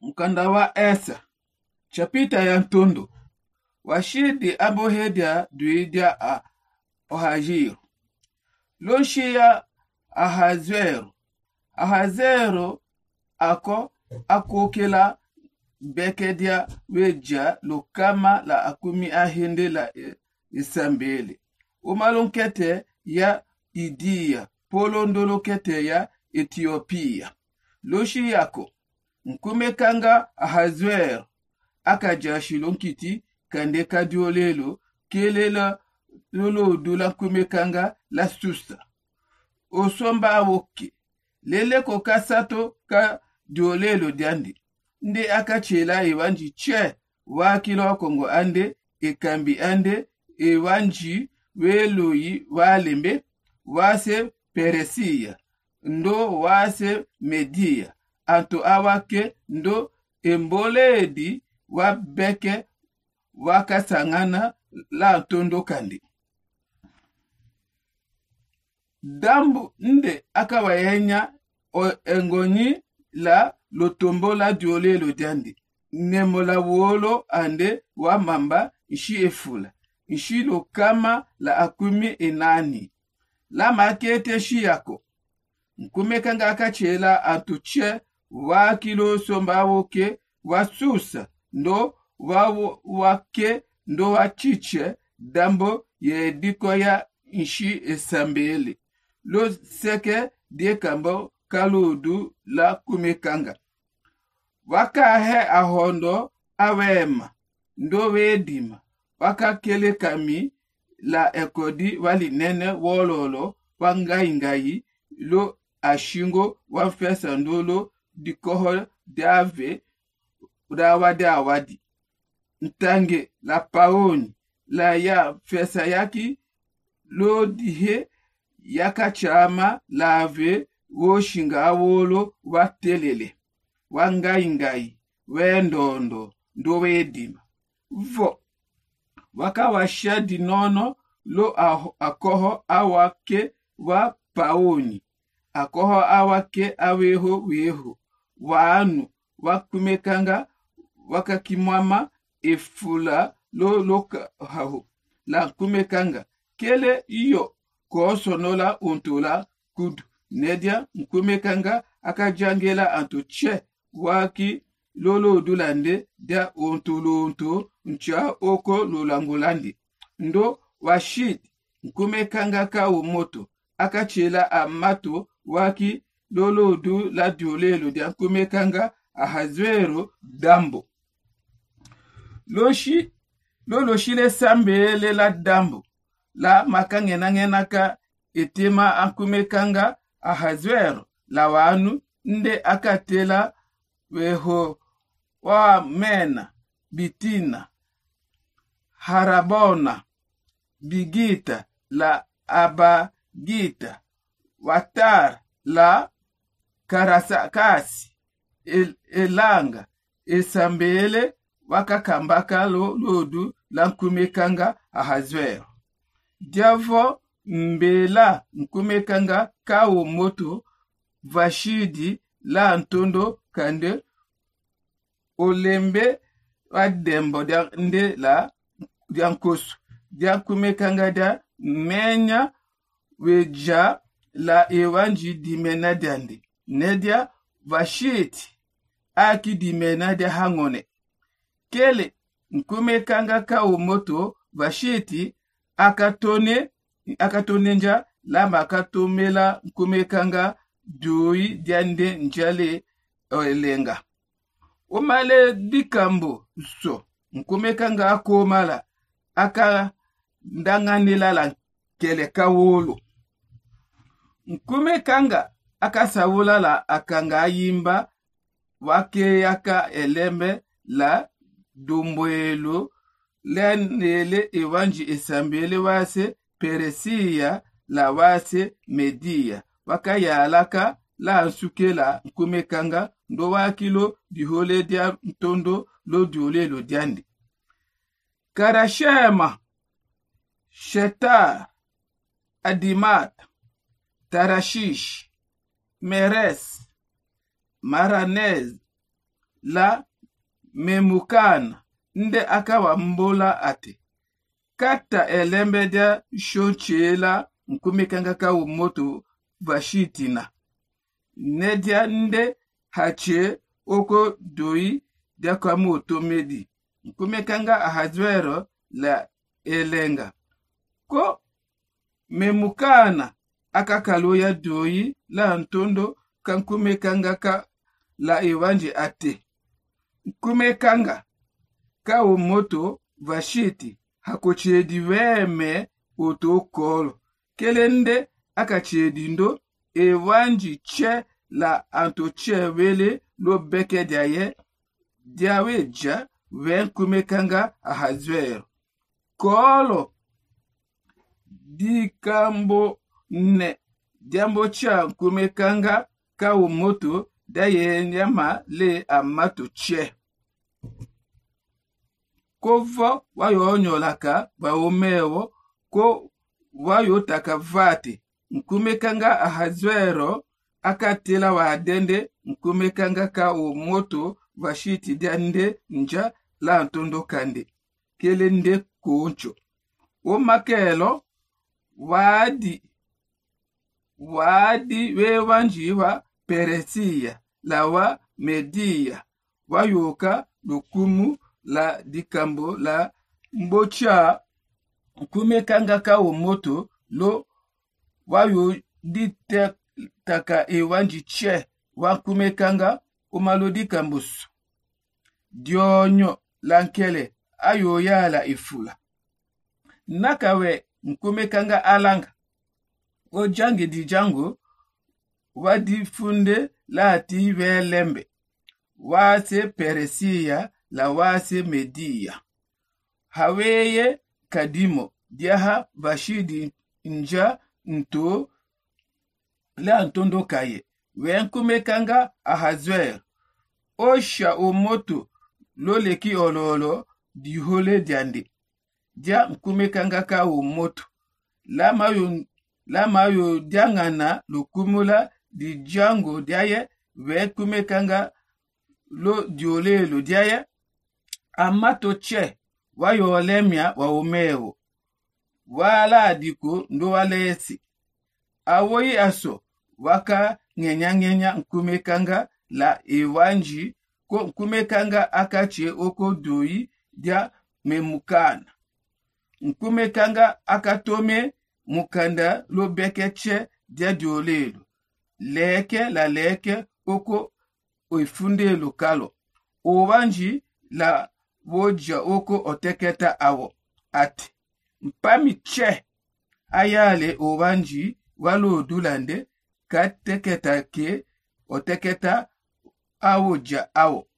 Mkanda wa esa. Chapita ya ntondo. Washidi abohedia duidia a ohajiru. Loshia ahazero. Ahazero akokela bekedia weja lokama la akumi ahende la isambele. Umalonkete ya Idia. Polondolokete ya Ethiopia. Loshi yako. Nkumekanga ahazero. Akajashi lonkiti kande kadiolelo kelela lolo dula kumekanga la susta. Osomba awoke. Lele kokasato ka diolelo diandi. Nde akachela ewanji che wakilo kongo ande ekambi ande ewanji weloyi walembe wase Peresiya ndo wase Media anto awake ndo emboledi wabeke wakasangana la tondo kandi. Dambu nde akawayenya engoni la lotombo la diole lo diandi. Nemola wolo ande wa mamba ishi efula. Ishi lo kama la akumi enani. La makete shi yako. Nkumekanga akachela antuche wa kilo somba woke wa susa ndo wake ndo wachiche dambo ye diko ya ishi esambele. Lo seke die kambo kaludu la kumekanga. Wakahe ahondo awema ndo wedima. Wakakele kami la ekodi wali nene wololo wangaingai lo ashingo wafesa ndolo dikoho dave udawade awadi. Ntange la paoni la ya fesa yaki lo dihe yaka chama lave wo shinga awolo watelele. Wangaingai wendondo ndo wedima. Vo waka washadi nono lo akoho awake wa paoni. Akoho awake aweho weho. Waanu wakumekanga wakakimwama efula lo loka haho. La kumekanga kele iyo kosonola untola kudu. Nedia mkumekanga akajangela antoche waki lolo dulande dia ontolonto ncha oko lolangolandi. Ndo washid mkumekanga ka umoto akachela amato waki lolo du la diolelo dia mkumekanga ahazwero dambo. Lolo shile sambele la dambo la makangenangenaka etema akumekanga ahazwero la wanu nde akatela weho wa mena bitina harabona bigita la abagita watar la karasakasi elanga esambele wakakambaka lodu la nkumekanga ahazwero. Diavo mbela nkumekanga kao moto vashidi la ntondo kande olembe wadembo dia nde la diankosu dia kumekanga dia menya weja la ewanji dimena diande nedia vashiti aki dimena dia hangone kele nkumekanga ka umoto vashiti akatonenja la makatomela nkumekanga dui diande njale oelenga. Omale dikambo so nkumekanga akomala aka ndanganila la kele kawolo. Nkumekanga akasawula la akanga yimba wake yaka elembe la dumbuelo lenele ewanji esambele wase Peresiya la wase Media wakayalaka la ansukela nkumekanga ndo wakilo dihole dia ntondo lo diole lo diandi. Karashema, Shetar, Adimat, Tarashish, Meres, Maranez, la Memukana nde akawa mbola ate. Kata elembe dia shonchela nkumekanga ka umoto vashitina. Nedia nde hache oko doi dia kamu otomedi. Nkumekanga ahazwero la elenga. Ko Memukana akakaloya doi la ntondo kankumekanga ka la ewanji ate. Nkumekanga ka umoto vashiti hakochedi weme oto kolo. Kelende akachedi ndo ewanji che la antoche wele lo beke diaye diaweja wen kumekanga ahazwero. Kolo di kambo ne diambo cha kumekanga ka umoto daye nyama le amato che. Kovo wayo onyolaka ba omewo ko wayo takavati. Nkumekanga ahazwero akatela wa adende nkumekanga ka umoto vashiti diande nja la ntondo kande. Kelende koncho. O makelo wadi wewanjiwa Peresiya la wa Media wayoka lukumu la dikambo la mbocha nkumekanga ka umoto lo wayo dite taka ewanji che wakumekanga umalodi kambusu. Dionyo lankele ayo yala ifula. Nakawe nkumekanga alanga. O jangi di jango wadi funde la ti velembe. Wase Peresiya la wase Media. Haweye kadimo diaha vashidi nja nto la ntondo kaye. Wenkumekanga ahazwer. Osha omoto loleki ololo dihole diande. Dia nkumekanga ka omoto. Lama yo diangana lukumula di jango diaye wenkumekanga lo diole lo diaye. Amato che wayo olemia wa omeo. Wala adiko ndo wale esi. Awoyi aso waka ngenya nkumekanga la ewanji ko nkumekanga akache oko doi dia Memukana. Nkumekanga akatome mukanda lo bekeche dia diolelo. Leke oko oifunde lokalo. Owanji la woja oko oteketa awo. Ati. Mpami che ayale owanji walo dulande kateketa ke oteketa awoja awo.